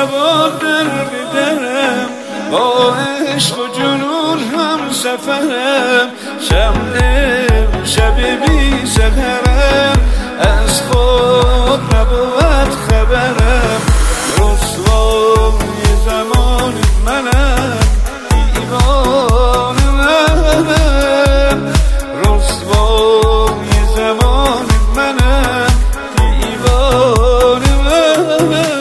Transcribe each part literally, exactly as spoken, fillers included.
سوار در بدرم، با عشق و جنون هم سفرم. شمع شب بی سحرم، از خود نبود خبرم. رسوای زمان منم، دیوانه منم. رسوای زمان منم، دیوانه منم.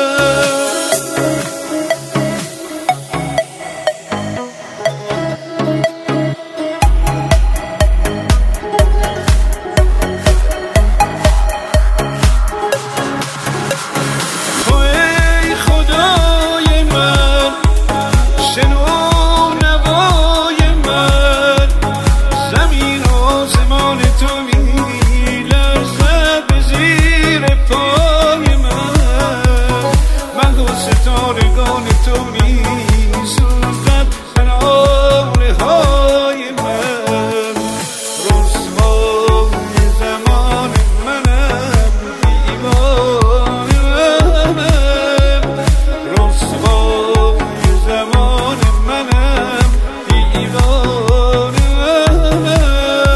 ستارگان تو می سوزد تناره های من. رسوای زمان منم، دیوانه منم. رسوای زمان منم، دیوانه منم.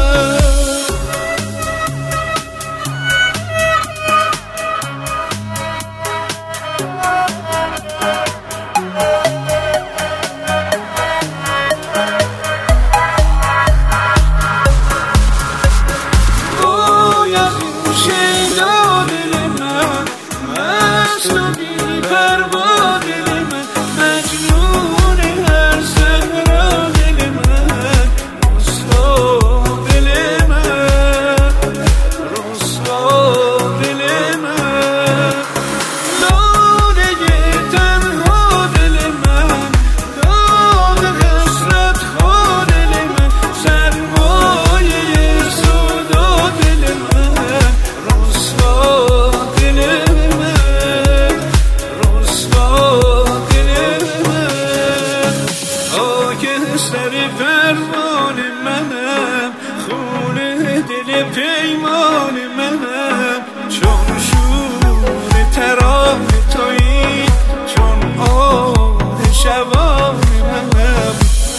سر فرمان منم، خونه دل پیمان منم. چون شور ترانه تویی، چون آه شبان منم.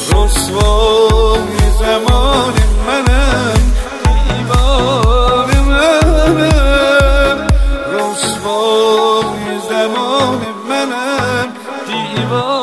رسوای زمان منم، دیوانه منم. رسوای زمان منم، دیوانه